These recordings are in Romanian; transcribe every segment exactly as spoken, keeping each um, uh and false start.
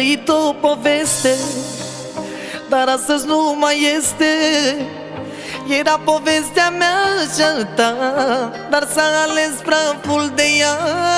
trăit o poveste, dar astăzi nu mai este. Era povestea mea și a ta, dar s-a ales praful de ea.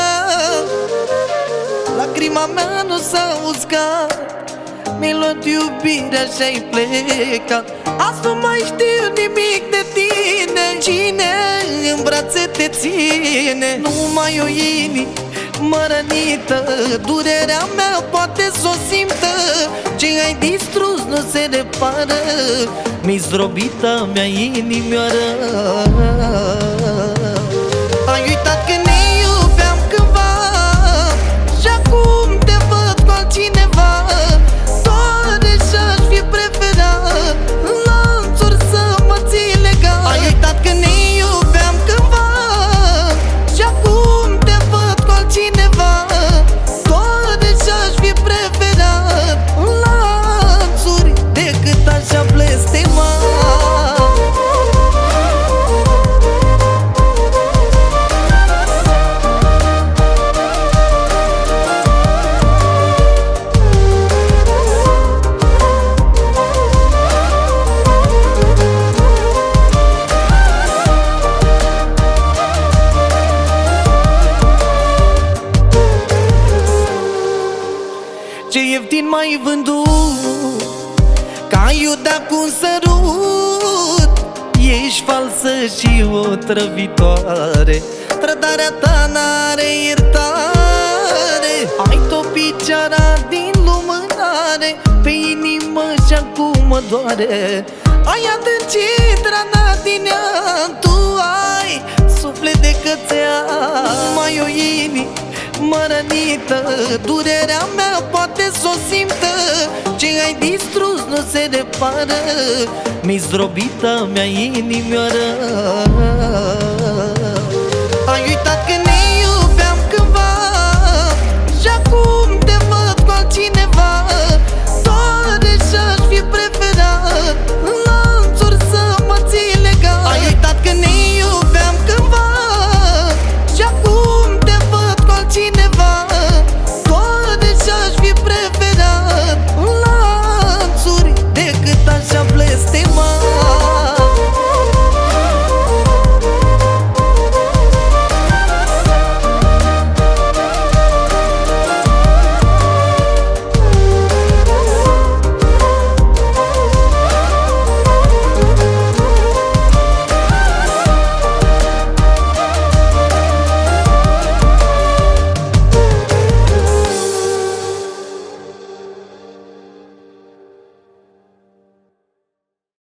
Lacrima mea nu s-a uscat, mi-ai luat iubirea și-ai plecat. Azi nu mai știu nimic de tine, cine în brațe te ține. Nu mai o inimă rănită, durerea mea poate s-o simtă. Ce ai distrus nu se repară, mi-i zdrobită mea inimioară. Ai uitat că ne iubeam cândva și acum te văd cu altcineva. Doare și-aș fi preferat în lanțuri să mă ții legat. Ai uitat că ne iubeam cândva și acum te văd cu altcineva. Doare și-aș fi preferat în lanțuri decât așa blestema. Ce ieftin m-ai vândut, ca Iuda cu un sărut. Ești falsă și o trăvitoare, trădarea ta n-are iertare. Ai topit ceara din lumânare pe inimă și acum mă doare. Ai adâncit rana din ea, tu ai suflet de cățea. Nu mai o inimă rănită, durerea mea poate s-o simtă. Ce ai distrus nu se repară, mi-i zdrobită mea inimioară. Ai uitat că ne